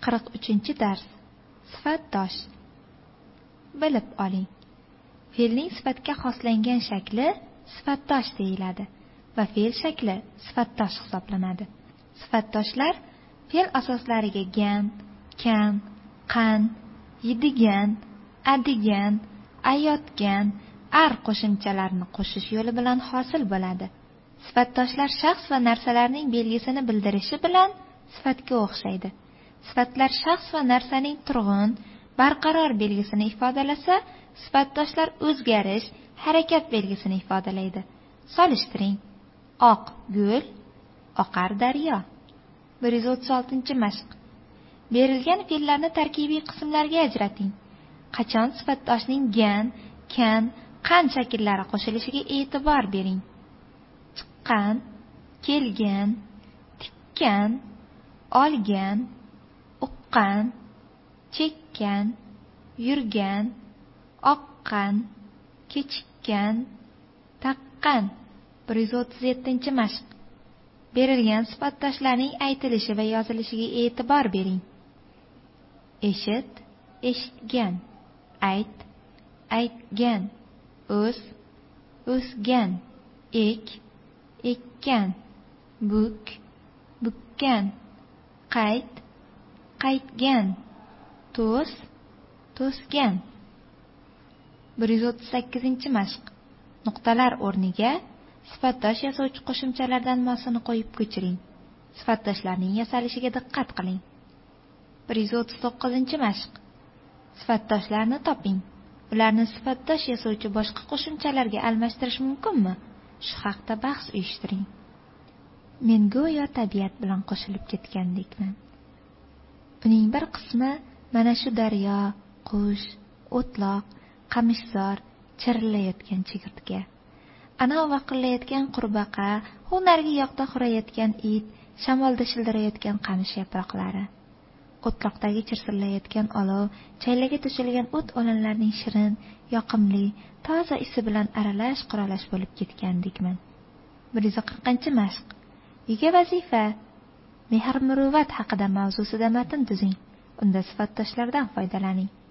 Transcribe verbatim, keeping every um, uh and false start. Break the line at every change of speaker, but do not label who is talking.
qirq uchinchi dars. Sifatdosh. Bilib oling. Fe'lning sifatga xoslangan shakli sifatdosh deyiladi va fe'l shakli sifatdosh hisoblanadi. Sifatdoshlar fe'l asoslariga gan, kan, qan, yedigan, adigan, ayotgan, ar qo'shimchalarini qo'shish yo'li bilan hosil bo'ladi. Sifatdoshlar shaxs va narsalarning belgisini bildirishi bilan sifatga o'xshaydi. Sifatlar shaxs va narsaning turg'un, barqaror belgisini ifodalasa, sifatdoshlar o'zgarish, harakat belgisini ifodalaydi. Solishtiring. Oq gul, oqar daryo. bir yuz o'ttiz oltinchi mashq. Berilgan fe'llarni tarkibiy qismlarga ajrating. Qachon sifatdoshning gan, kan, qan shakllari qo'shilishiga e'tibor bering. Chiqqan, kelgan, tikkan, olgan, uqqan, chekkan, yurgan, oqqan, kechikkan, taqqan. bir yuz o'ttiz yettinchi mashq. Berilgan sifatdoshlarning aytilishi va yozilishiga e'tibor bering. Eshit, eshitgan, ayt, aytgan, o'z, o'sgan, ek, ekkan, buk, bukkan, qayt, qaytgan, to's, to'sgan. bir yuz o'ttiz sakkizinchi mashq. Nuqtalar o'rniga sifatdosh yasovchi qo'shimchalardan mosini qo'yib ko'chiring. Sifatdoshlarning yasalishiga diqqat qiling. bir yuz o'ttiz to'qqizinchi mashq. Sifatdoshlarni toping. Ularni sifatdosh yasovchi boshqa qo'shimchalarga almashtirish mumkinmi? Shu haqda bahs uyushtiring. Men go'yo tabiat bilan qo'shilib ketgandekman. Uning bir qismi mana shu daryo, qush, o'tloq, qamishzor, chirillayotgan chigirtka. Ana vaqillayotgan qurbaqa, u narigi yoqda hurayotgan it, shamolda shildirayotgan qamish yaproqlari. O'tloqdagi chirsillayotgan olov, chaylaga to'shilgan o't o'lanlarning shirin, yoqimli, toza isi bilan aralash quralash bo'lib ketgandekman. bir yuz qirqinchi mashq. Uyga vazifa. Mehr-muruvvat haqida mavzusida matn tuzing. Unda sifatdoshlardan foydalaning.